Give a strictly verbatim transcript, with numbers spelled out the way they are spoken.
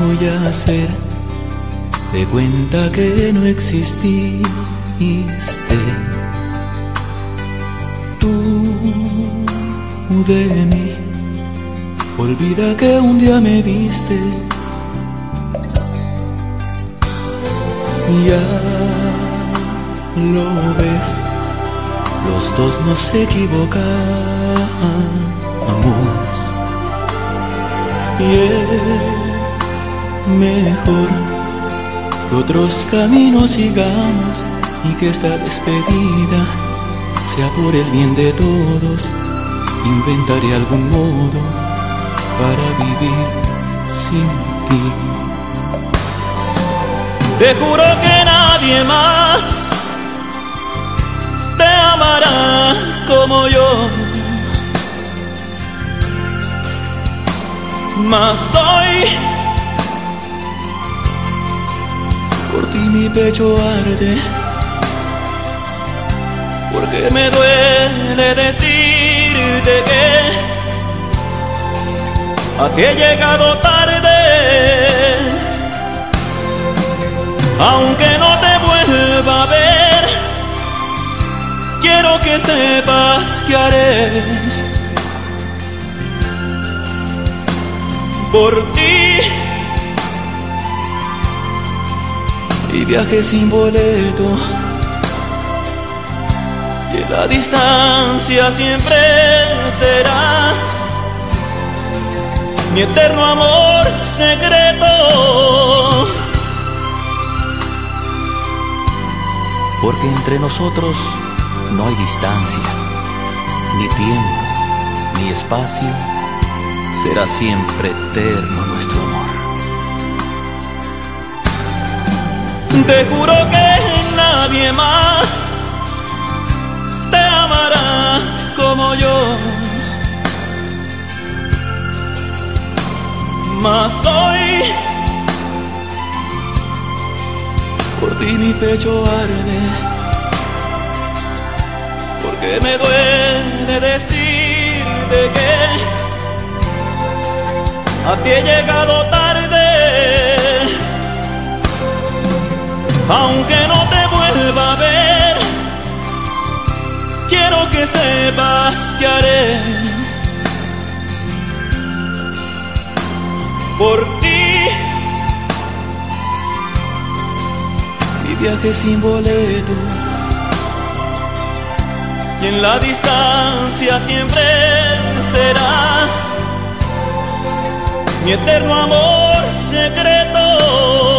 voy a hacer de cuenta que no exististe. Tú de mí, olvida que un día me viste. Ya lo ves, los dos nos equivocamos y es mejor que otros caminos sigamos y que esta despedida sea por el bien de todos. Inventaré algún modo para vivir sin ti. Te juro que nadie más te amará como yo, mas hoy por ti mi pecho arde, porque me duele decirte que aquí he llegado tarde. Aunque no te vuelva a ver, quiero que sepas que haré por ti. Y viaje sin boleto, y en la distancia siempre serás mi eterno amor secreto. Porque entre nosotros no hay distancia, ni tiempo, ni espacio. Será siempre eterno nuestro amor. Te juro que nadie más te amará como yo, mas hoy por ti mi pecho arde, porque me duele decirte que a ti he llegado tarde. Aunque no te vuelva a ver, quiero que sepas que haré por ti. Mi viaje sin boleto, y en la distancia siempre serás mi eterno amor secreto.